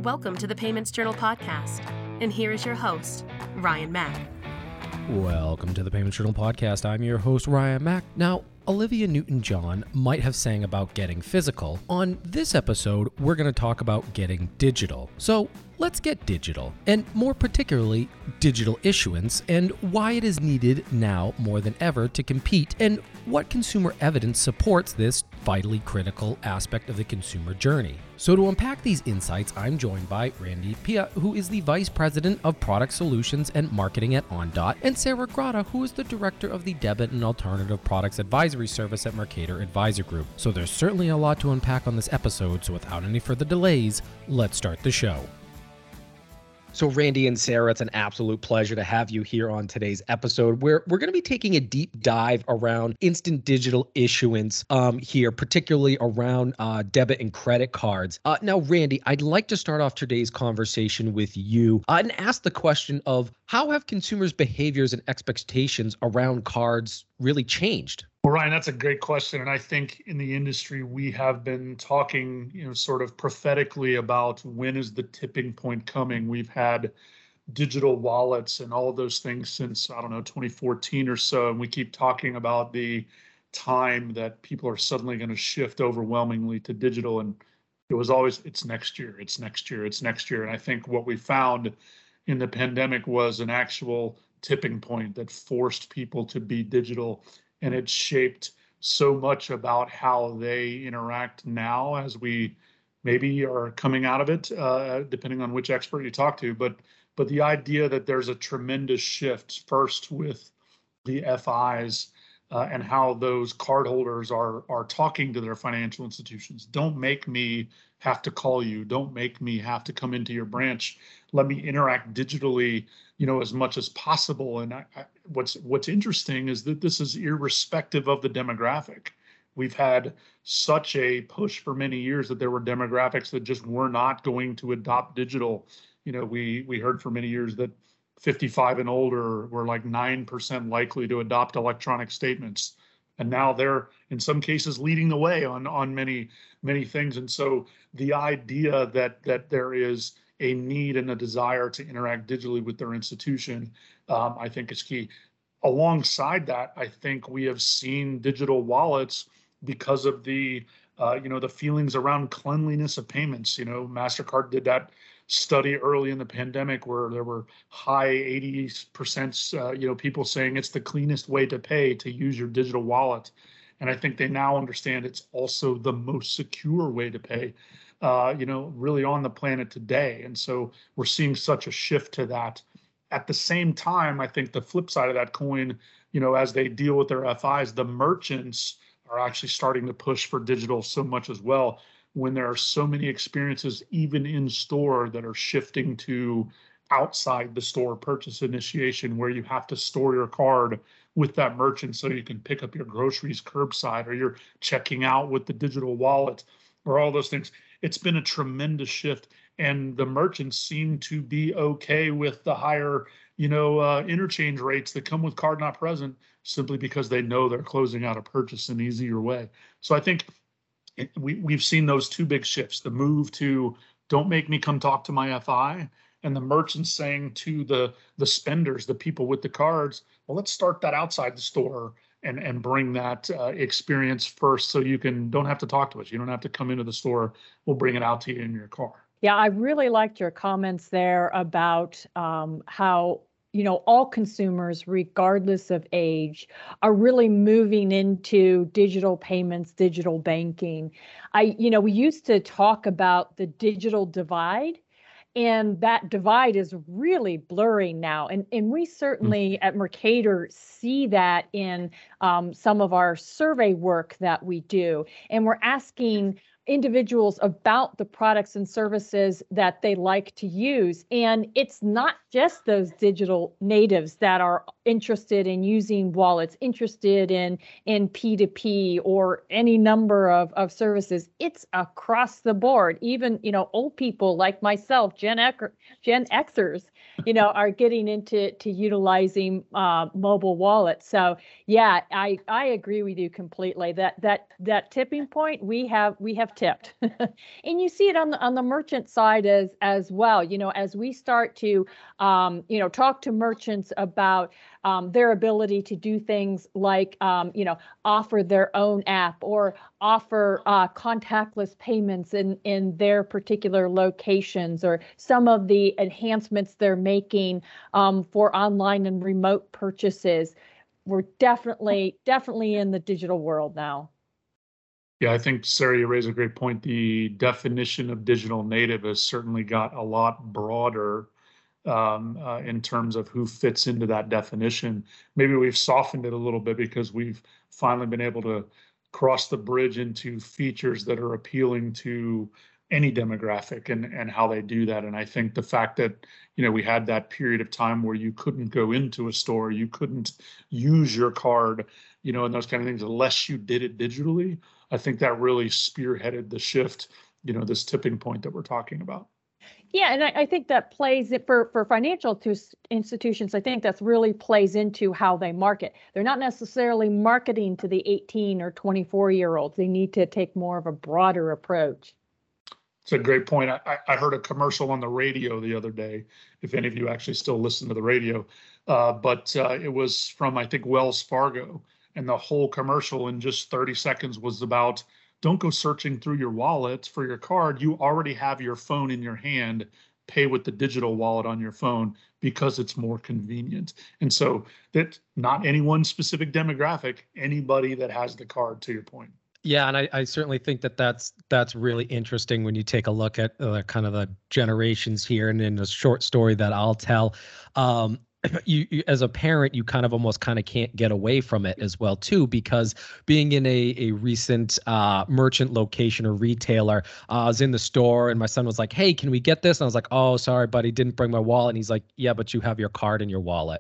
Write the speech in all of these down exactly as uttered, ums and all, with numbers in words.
Welcome to the Payments Journal podcast. And here is your host, Ryan Mack. Welcome to the Payments Journal podcast. I'm your host, Ryan Mack. Now, Olivia Newton-John might have sang about getting physical. On this episode, we're going to talk about getting digital. So let's get digital, and more particularly, digital issuance, and why it is needed now more than ever to compete, and what consumer evidence supports this vitally critical aspect of the consumer journey. So to unpack these insights, I'm joined by Randy Pia, who is the Vice President of Product Solutions and Marketing at Ondot, and Sarah Grotta, who is the Director of the Debit and Alternative Products Advisory Service at Mercator Advisor Group. So there's certainly a lot to unpack on this episode, so without any further delays, let's start the show. So Randy and Sarah, it's an absolute pleasure to have you here on today's episode, where we're going to be taking a deep dive around instant digital issuance um, here, particularly around uh, debit and credit cards. Uh, now, Randy, I'd like to start off today's conversation with you uh, and ask the question of how have consumers' behaviors and expectations around cards really changed? Well, Ryan, that's a great question. And I think in the industry, we have been talking, you know, sort of prophetically about when is the tipping point coming. We've had digital wallets and all of those things since, I don't know, twenty fourteen or so. And we keep talking about the time that people are suddenly going to shift overwhelmingly to digital. And it was always, it's next year, it's next year, it's next year. And I think what we found in the pandemic was an actual tipping point that forced people to be digital. And it shaped so much about how they interact now as we maybe are coming out of it, uh, depending on which expert you talk to. But but the idea that there's a tremendous shift first with the F Is uh, and how those cardholders are are talking to their financial institutions. Don't make me have to call you. Don't make me have to come into your branch. Let me interact digitally, you know, as much as possible. And I, I, what's what's interesting is that this is irrespective of the demographic. We've had such a push for many years that there were demographics that just were not going to adopt digital. You know, we we heard for many years that fifty-five and older were like nine percent likely to adopt electronic statements. And now they're, in some cases, leading the way on on many, many things. And so the idea that that there is a need and a desire to interact digitally with their institution, um, I think is key. Alongside that, I think we have seen digital wallets because of the, uh, you know, the feelings around cleanliness of payments. You know, MasterCard did that study early in the pandemic where there were high eighty percent, uh, you know, people saying it's the cleanest way to pay to use your digital wallet. And I think they now understand it's also the most secure way to pay, uh, you know, really on the planet today. And so we're seeing such a shift to that. At the same time, I think the flip side of that coin, you know, as they deal with their F Is, the merchants are actually starting to push for digital so much as well, when there are so many experiences, even in store, that are shifting to outside the store purchase initiation, where you have to store your card with that merchant so you can pick up your groceries curbside, or you're checking out with the digital wallet, or all those things. It's been a tremendous shift, and the merchants seem to be okay with the higher, you know, uh, interchange rates that come with card not present, simply because they know they're closing out a purchase in an easier way. So I think it, we, we've seen those two big shifts: the move to don't make me come talk to my F I, and the merchants saying to the the spenders, the people with the cards, well, let's start that outside the store and and bring that uh, experience first, so you can don't have to talk to us. You don't have to come into the store. We'll bring it out to you in your car. Yeah, I really liked your comments there about um, how, you know, all consumers, regardless of age, are really moving into digital payments, digital banking. I, you know, we used to talk about the digital divide, and that divide is really blurring now. And, and we certainly at Mercator see that in um, some of our survey work that we do. And we're asking individuals about the products and services that they like to use. And it's not just those digital natives that are interested in using wallets, interested in in P two P or any number of, of services. It's across the board. Even, you know, old people like myself, Gen X, Gen Xers, you know, are getting into to utilizing uh, mobile wallets. So yeah, I I agree with you completely. That that that tipping point we have we have tipped, and you see it on the on the merchant side as as well. You know, as we start to um, you know talk to merchants about um, their ability to do things like um, you know offer their own app or offer uh, contactless payments in in their particular locations, or some of the enhancements they're making um, for online and remote purchases. We're definitely, definitely in the digital world now. Yeah, I think, Sarah, you raise a great point. The definition of digital native has certainly got a lot broader um, uh, in terms of who fits into that definition. Maybe we've softened it a little bit because we've finally been able to cross the bridge into features that are appealing to any demographic and, and how they do that. And I think the fact that, you know, we had that period of time where you couldn't go into a store, you couldn't use your card, you know, and those kind of things, unless you did it digitally, I think that really spearheaded the shift, you know, this tipping point that we're talking about. Yeah, and I, I think that plays it for, for financial institutions. I think that's really plays into how they market. They're not necessarily marketing to the eighteen or twenty-four year olds. They need to take more of a broader approach. It's a great point. I, I heard a commercial on the radio the other day, if any of you actually still listen to the radio, uh, but uh, it was from, I think, Wells Fargo. And the whole commercial in just thirty seconds was about, don't go searching through your wallet for your card. You already have your phone in your hand. Pay with the digital wallet on your phone because it's more convenient. And so that not any one specific demographic, anybody that has the card, to your point. Yeah, and I, I certainly think that that's that's really interesting when you take a look at uh, kind of the generations here. And in a short story that I'll tell, um, you, you as a parent, you kind of almost kind of can't get away from it as well too, because being in a a recent uh, merchant location or retailer, uh, I was in the store and my son was like, "Hey, can we get this?" And I was like, "Oh, sorry, buddy, didn't bring my wallet." And he's like, "Yeah, but you have your card in your wallet."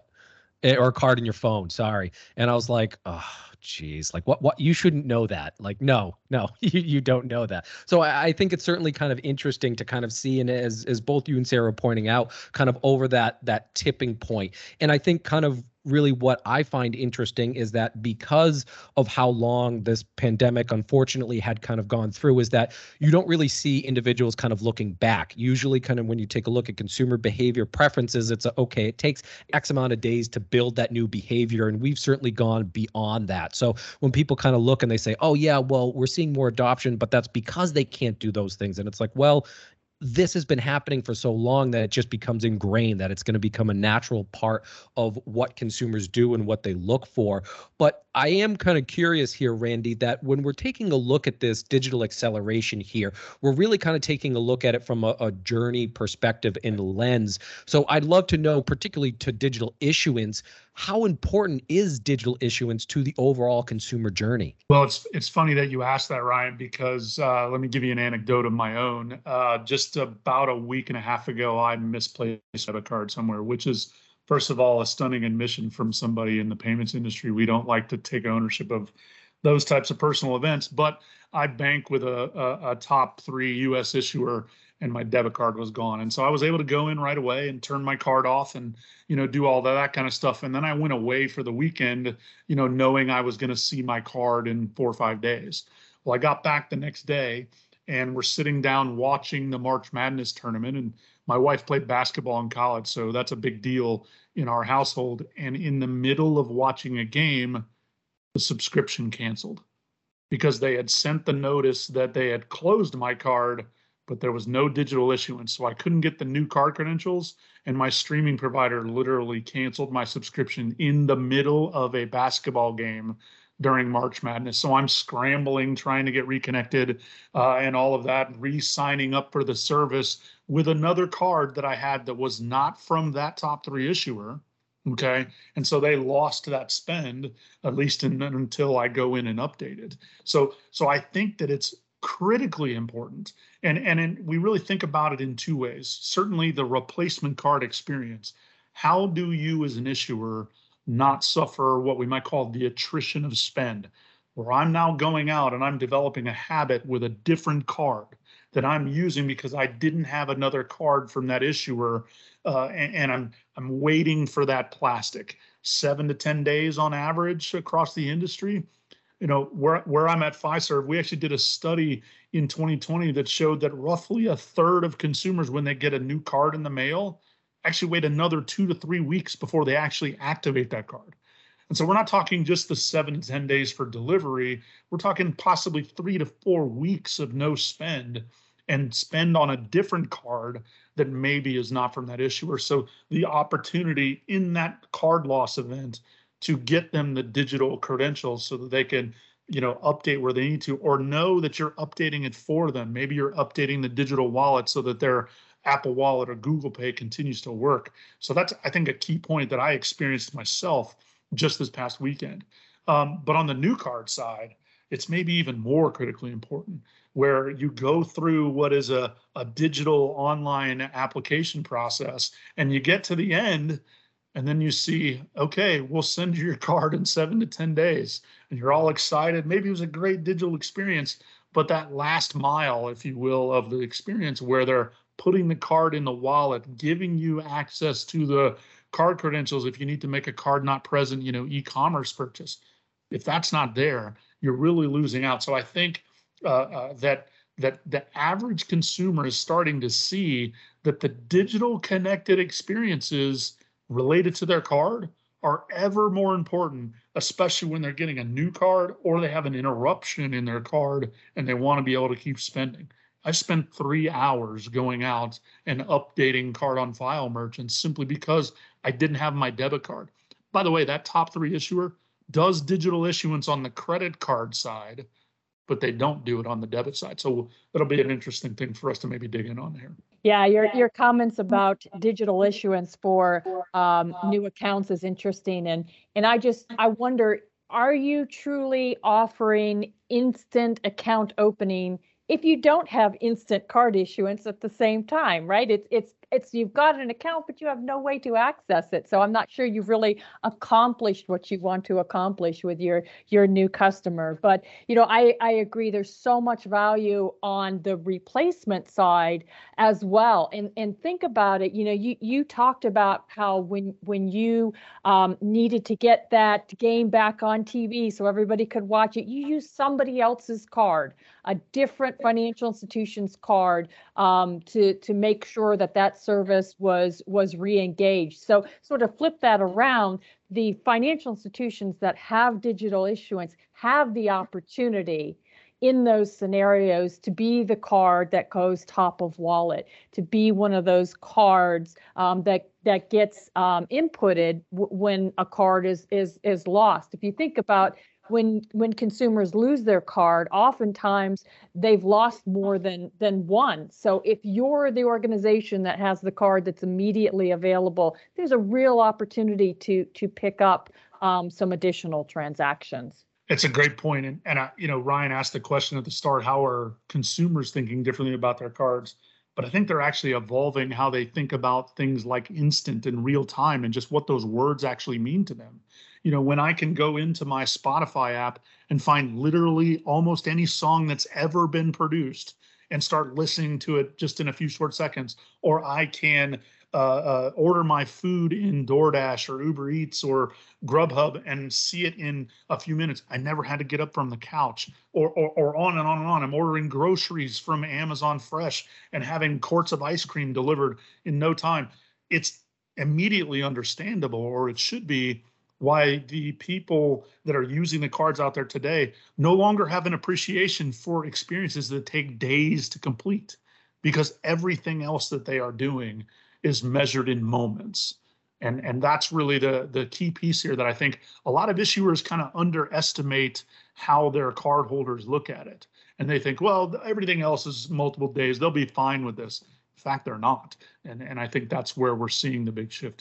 Or card in your phone, sorry. And I was like, oh, geez, like what, what, you shouldn't know that. Like, no, no, you, you don't know that. So I, I think it's certainly kind of interesting to kind of see, and as, as both you and Sarah are pointing out, kind of over that, that tipping point. And I think kind of really what I find interesting is that because of how long this pandemic unfortunately had kind of gone through, is that you don't really see individuals kind of looking back. Usually kind of when you take a look at consumer behavior preferences, it's a, okay, it takes X amount of days to build that new behavior. And we've certainly gone beyond that. So when people kind of look and they say, oh yeah, well, we're seeing more adoption, but that's because they can't do those things. And it's like, well, this has been happening for so long that it just becomes ingrained, that it's going to become a natural part of what consumers do and what they look for. But I am kind of curious here, Randy, that when we're taking a look at this digital acceleration here, we're really kind of taking a look at it from a, a journey perspective and lens. So I'd love to know, particularly to digital issuance, how important is digital issuance to the overall consumer journey? Well, it's it's funny that you asked that, Ryan, because uh, let me give you an anecdote of my own. Uh, just about a week and a half ago, I misplaced a debit card somewhere, which is, first of all, a stunning admission from somebody in the payments industry. We don't like to take ownership of those types of personal events, but I bank with a, a, a top three U S issuer, and my debit card was gone. And so I was able to go in right away and turn my card off and, you know, do all that, that kind of stuff. And then I went away for the weekend, you know, knowing I was going to see my card in four or five days. Well, I got back the next day and we're sitting down watching the March Madness tournament. And my wife played basketball in college, so that's a big deal in our household. And in the middle of watching a game, the subscription canceled because they had sent the notice that they had closed my card, but there was no digital issuance. So I couldn't get the new card credentials, and my streaming provider literally canceled my subscription in the middle of a basketball game during March Madness. So I'm scrambling, trying to get reconnected uh, and all of that, re-signing up for the service with another card that I had that was not from that top three issuer. Okay. And so they lost that spend, at least in, until I go in and update it. So, so I think that it's critically important. And, and in, we really think about it in two ways. Certainly the replacement card experience. How do you as an issuer not suffer what we might call the attrition of spend, where I'm now going out and I'm developing a habit with a different card that I'm using because I didn't have another card from that issuer, uh, and, and I'm I'm waiting for that plastic. Seven to ten days on average across the industry. You know, where where I'm at Fiserv, we actually did a study in twenty twenty that showed that roughly a third of consumers, when they get a new card in the mail, actually wait another two to three weeks before they actually activate that card. And so we're not talking just the seven to ten days for delivery. We're talking possibly three to four weeks of no spend and spend on a different card that maybe is not from that issuer. So the opportunity in that card loss event to get them the digital credentials so that they can, you know, update where they need to, or know that you're updating it for them. Maybe you're updating the digital wallet so that their Apple Wallet or Google Pay continues to work. So that's, I think, a key point that I experienced myself just this past weekend. Um, but on the new card side, it's maybe even more critically important, where you go through what is a, a digital online application process and you get to the end and then you see, okay, we'll send you your card in seven to ten days. And you're all excited. Maybe it was a great digital experience, but that last mile, if you will, of the experience where they're putting the card in the wallet, giving you access to the card credentials if you need to make a card not present, you know, e-commerce purchase. If that's not there, you're really losing out. So I think uh, uh, that that the average consumer is starting to see that the digital connected experiences related to their card are ever more important, especially when they're getting a new card or they have an interruption in their card and they want to be able to keep spending. I spent three hours going out and updating card on file merchants simply because I didn't have my debit card. By the way, that top three issuer does digital issuance on the credit card side, but they don't do it on the debit side. So that'll be an interesting thing for us to maybe dig in on here. Yeah, your your comments about digital issuance for um, new accounts is interesting, and and I just I wonder, are you truly offering instant account opening if you don't have instant card issuance at the same time, right? It's it's it's you've got an account, but you have no way to access it. So I'm not sure you've really accomplished what you want to accomplish with your your new customer. But you know, I I agree. There's so much value on the replacement side as well. And and think about it. You know, you you talked about how when when you um, needed to get that game back on T V so everybody could watch it, you used somebody else's card, a different financial institution's card, um, to to make sure that that service was was re-engaged. So sort of flip that around, the financial institutions that have digital issuance have the opportunity in those scenarios to be the card that goes top of wallet, to be one of those cards um, that that gets um, inputted w- when a card is is is lost. If you think about when when consumers lose their card, oftentimes they've lost more than than one. So if you're the organization that has the card that's immediately available, there's a real opportunity to to pick up um, some additional transactions. It's a great point. And, and I, you know, Ryan asked the question at the start, how are consumers thinking differently about their cards? But I think they're actually evolving how they think about things like instant and real time and just what those words actually mean to them. You know, when I can go into my Spotify app and find literally almost any song that's ever been produced and start listening to it just in a few short seconds, or I can uh, uh, order my food in DoorDash or Uber Eats or Grubhub and see it in a few minutes. I never had to get up from the couch, or, or, or on and on and on. I'm ordering groceries from Amazon Fresh and having quarts of ice cream delivered in no time. It's immediately understandable, or it should be, why the people that are using the cards out there today no longer have an appreciation for experiences that take days to complete, because everything else that they are doing is measured in moments. And, and that's really the, the key piece here that I think a lot of issuers kind of underestimate how their cardholders look at it. And they think, well, everything else is multiple days, they'll be fine with this. In fact, they're not. And, and I think that's where we're seeing the big shift here.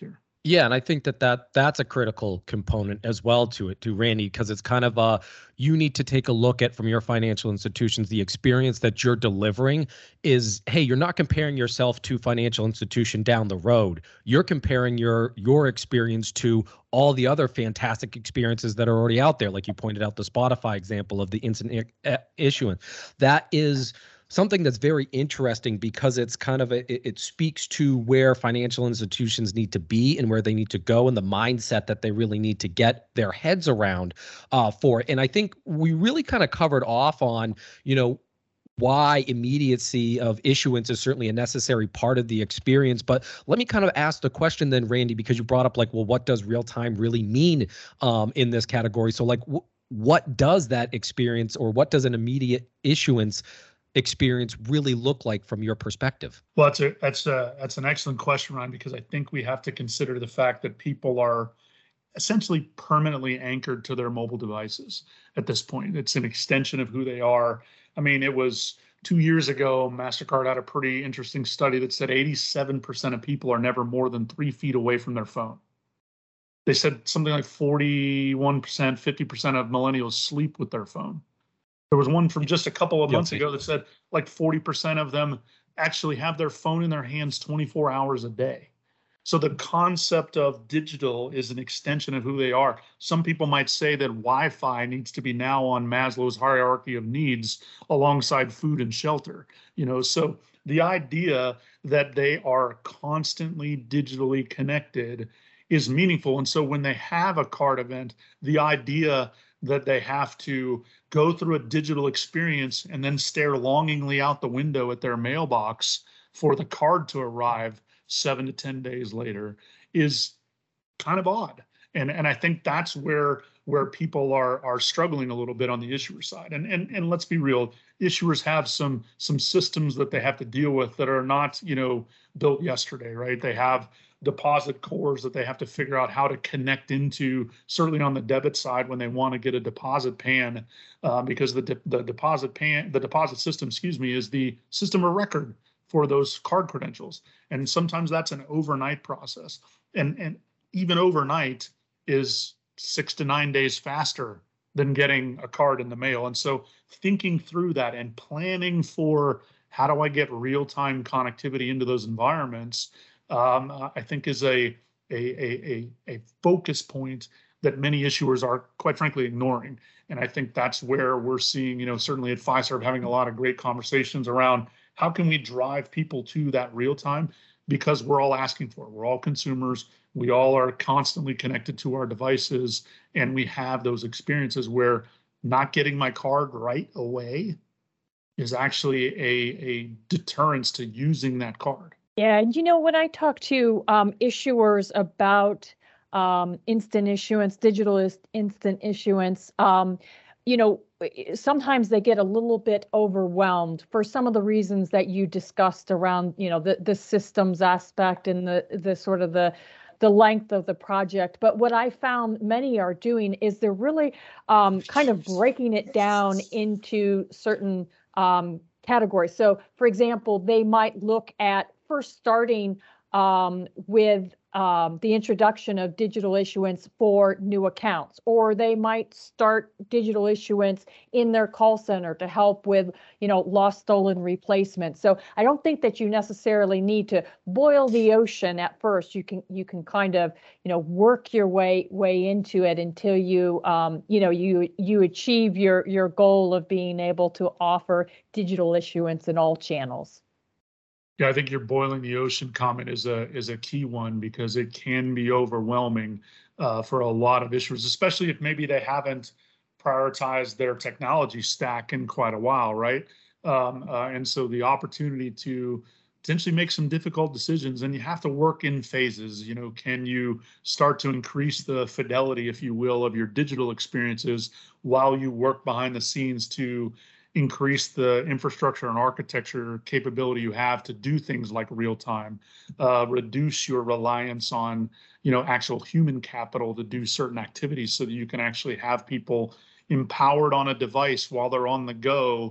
Yeah, and I think that, that that's a critical component as well to it, to Randy, because it's kind of uh you need to take a look at, from your financial institutions, the experience that you're delivering is, hey, you're not comparing yourself to financial institution down the road. You're comparing your your experience to all the other fantastic experiences that are already out there. Like you pointed out, the Spotify example of the instant i- issuance. That is something that's very interesting because it's kind of a, it, it speaks to where financial institutions need to be and where they need to go, and the mindset that they really need to get their heads around uh, for it. And I think we really kind of covered off on, you know, why immediacy of issuance is certainly a necessary part of the experience. But let me kind of ask the question then, Randy, because you brought up like, well, what does real time really mean um, in this category? So like, w- what does that experience, or what does an immediate issuance experience really look like from your perspective? Well, that's a that's a that's an excellent question, Ryan, because I think we have to consider the fact that people are essentially permanently anchored to their mobile devices at this point. It's an extension of who they are. I mean, it was two years ago, MasterCard had a pretty interesting study that said eighty-seven percent of people are never more than three feet away from their phone. They said something like forty-one percent, fifty percent of millennials sleep with their phone. There was one from just a couple of months ago that said like forty percent of them actually have their phone in their hands twenty-four hours a day. So the concept of digital is an extension of who they are. Some people might say that Wi-Fi needs to be now on Maslow's hierarchy of needs alongside food and shelter. You know, so the idea that they are constantly digitally connected is meaningful. And so when they have a card event, the idea that they have to go through a digital experience and then stare longingly out the window at their mailbox for the card to arrive seven to ten days later is kind of odd. And and I think that's where where people are are struggling a little bit on the issuer side. And and and let's be real, issuers have some some systems that they have to deal with that are not, you know, built yesterday, right? They have deposit cores that they have to figure out how to connect into, certainly on the debit side when they want to get a deposit pan, uh, because the de- the deposit pan the deposit system, excuse me, is the system of record for those card credentials. And sometimes that's an overnight process. And and even overnight is six to nine days faster than getting a card in the mail. And so thinking through that and planning for how do I get real-time connectivity into those environments, um, I think is a, a, a, a focus point that many issuers are, quite frankly, ignoring. And I think that's where we're seeing, you know, certainly at Fiserv, having a lot of great conversations around how can we drive people to that real time, because we're all asking for it. We're all consumers. We all are constantly connected to our devices, and we have those experiences where not getting my card right away is actually a, a deterrence to using that card. Yeah, and you know, when I talk to um, issuers about um, instant issuance, digital is instant issuance, um, you know, sometimes they get a little bit overwhelmed for some of the reasons that you discussed around, you know, the the systems aspect and the the sort of the the length of the project. But what I found many are doing is they're really um, kind of breaking it down into certain um, categories. So, for example, they might look at first starting um, with um, the introduction of digital issuance for new accounts, or they might start digital issuance in their call center to help with, you know, lost, stolen replacement. So I don't think that you necessarily need to boil the ocean at first. You can you can kind of, you know, work your way way into it until you um, you know you you achieve your your goal of being able to offer digital issuance in all channels. Yeah, I think your boiling the ocean comment is a is a key one, because it can be overwhelming uh, for a lot of issuers, especially if maybe they haven't prioritized their technology stack in quite a while, right? Um, uh, and so the opportunity to potentially make some difficult decisions, and you have to work in phases. You know, can you start to increase the fidelity, if you will, of your digital experiences while you work behind the scenes to increase the infrastructure and architecture capability you have to do things like real time, uh, reduce your reliance on, you know, actual human capital to do certain activities, so that you can actually have people empowered on a device while they're on the go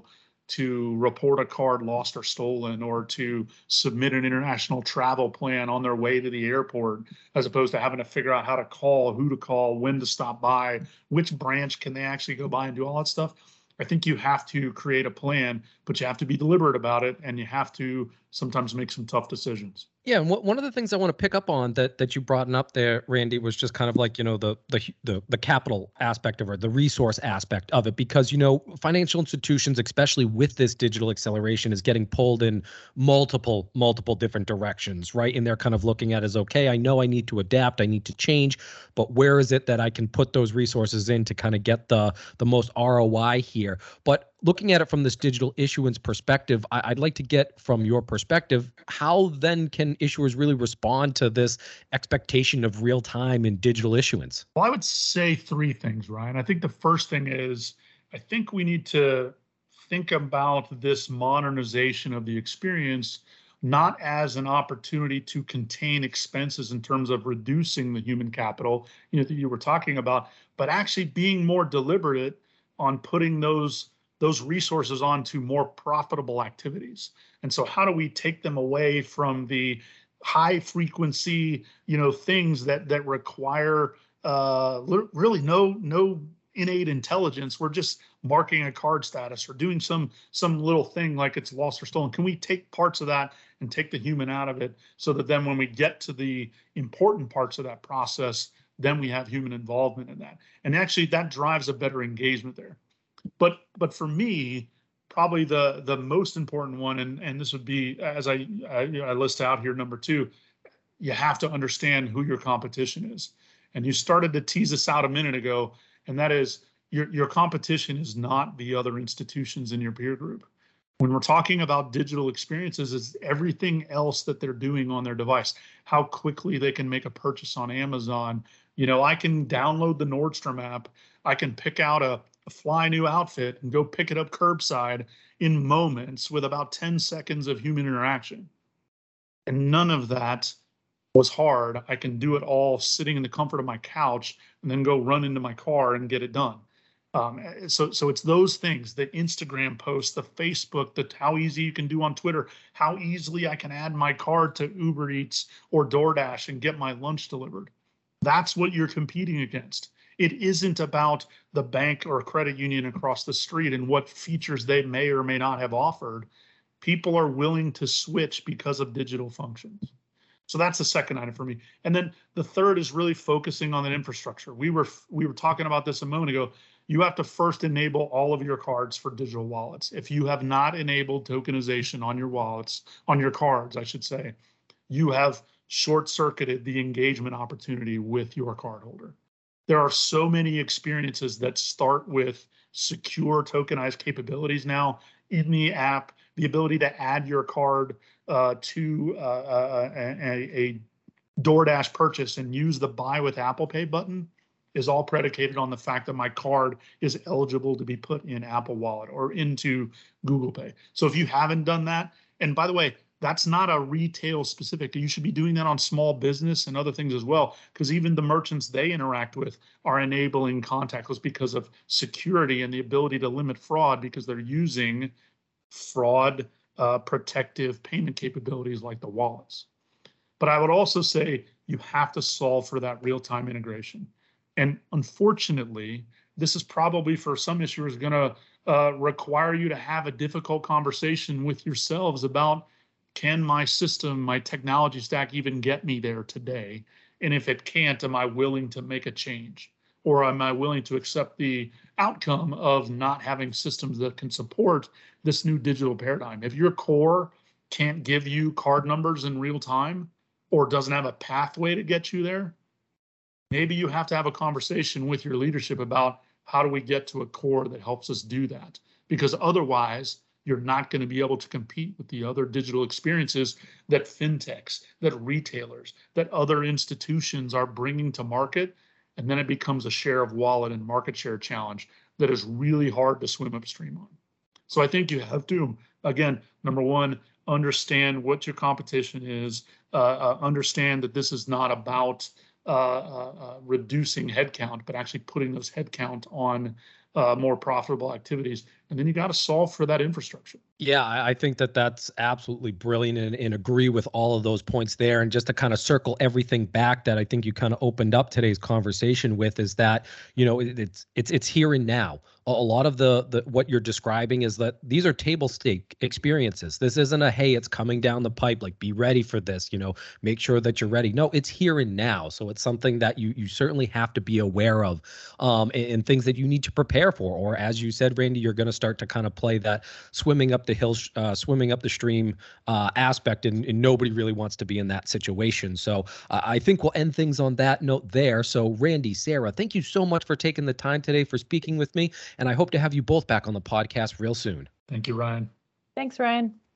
to report a card lost or stolen, or to submit an international travel plan on their way to the airport, as opposed to having to figure out how to call, who to call, when to stop by, which branch can they actually go by and do all that stuff. I think you have to create a plan, but you have to be deliberate about it, and you have to sometimes make some tough decisions. Yeah, and one of the things I want to pick up on that that you brought up there, Randy, was just kind of like, you know, the the the the capital aspect of it, the resource aspect of it, because, you know, financial institutions, especially with this digital acceleration, is getting pulled in multiple multiple different directions, right? And they're kind of looking at as, okay, I know I need to adapt, I need to change, but where is it that I can put those resources in to kind of get the the most R O I here? But looking at it from this digital issuance perspective, I, I'd like to get from your perspective, how then can issuers really respond to this expectation of real time in digital issuance? Well, I would say three things, Ryan. I think the first thing is, I think we need to think about this modernization of the experience not as an opportunity to contain expenses in terms of reducing the human capital, you know, that you were talking about, but actually being more deliberate on putting those those resources onto more profitable activities. And so how do we take them away from the high frequency, you know, things that that require uh, really no no innate intelligence? We're just marking a card status or doing some some little thing like it's lost or stolen. Can we take parts of that and take the human out of it, so that then when we get to the important parts of that process, then we have human involvement in that? And actually that drives a better engagement there. But but for me, probably the the most important one, and and this would be, as I I, you know, I list out here, number two, you have to understand who your competition is. And you started to tease this out a minute ago, and that is your your competition is not the other institutions in your peer group. When we're talking about digital experiences, it's everything else that they're doing on their device, how quickly they can make a purchase on Amazon. You know, I can download the Nordstrom app, I can pick out a a fly new outfit and go pick it up curbside in moments with about ten seconds of human interaction. And none of that was hard. I can do it all sitting in the comfort of my couch and then go run into my car and get it done. Um, so, so it's those things, the Instagram posts, the Facebook, the how easy you can do on Twitter, how easily I can add my card to Uber Eats or DoorDash and get my lunch delivered. That's what you're competing against. It isn't about the bank or credit union across the street and what features they may or may not have offered. People are willing to switch because of digital functions. So that's the second item for me. And then the third is really focusing on that infrastructure. We were we were talking about this a moment ago. You have to first enable all of your cards for digital wallets. If you have not enabled tokenization on your wallets, on your cards, I should say, you have short-circuited the engagement opportunity with your cardholder. There are so many experiences that start with secure tokenized capabilities now in the app, the ability to add your card uh, to uh, a, a DoorDash purchase and use the Buy with Apple Pay button is all predicated on the fact that my card is eligible to be put in Apple Wallet or into Google Pay. So if you haven't done that, and by the way, that's not a retail specific. You should be doing that on small business and other things as well, because even the merchants they interact with are enabling contactless because of security and the ability to limit fraud, because they're using fraud uh, protective payment capabilities like the wallets. But I would also say you have to solve for that real-time integration. And unfortunately, this is probably for some issuers going to uh, require you to have a difficult conversation with yourselves about, can my system, my technology stack even get me there today? And if it can't, am I willing to make a change? Or am I willing to accept the outcome of not having systems that can support this new digital paradigm? If your core can't give you card numbers in real time or doesn't have a pathway to get you there, maybe you have to have a conversation with your leadership about how do we get to a core that helps us do that? Because otherwise, you're not going to be able to compete with the other digital experiences that fintechs, that retailers, that other institutions are bringing to market. And then it becomes a share of wallet and market share challenge that is really hard to swim upstream on. So I think you have to, again, number one, understand what your competition is, uh, uh, understand that this is not about uh, uh, uh, reducing headcount, but actually putting those headcount on uh, more profitable activities. And then you got to solve for that infrastructure. Yeah, I I think that that's absolutely brilliant, and, and agree with all of those points there. And just to kind of circle everything back that I think you kind of opened up today's conversation with is that, you know, it, it's it's it's here and now. A, a lot of the the what you're describing is that these are table stake experiences. This isn't a, hey, it's coming down the pipe, like be ready for this, you know, make sure that you're ready. No, it's here and now. So it's something that you you certainly have to be aware of, um, and, and things that you need to prepare for. Or as you said, Randy, you're going to start to kind of play that swimming up the hill, uh, swimming up the stream uh, aspect, and, and nobody really wants to be in that situation. So uh, I think we'll end things on that note there. So Randy, Sarah, thank you so much for taking the time today for speaking with me, and I hope to have you both back on the podcast real soon. Thank you, Ryan. Thanks, Ryan.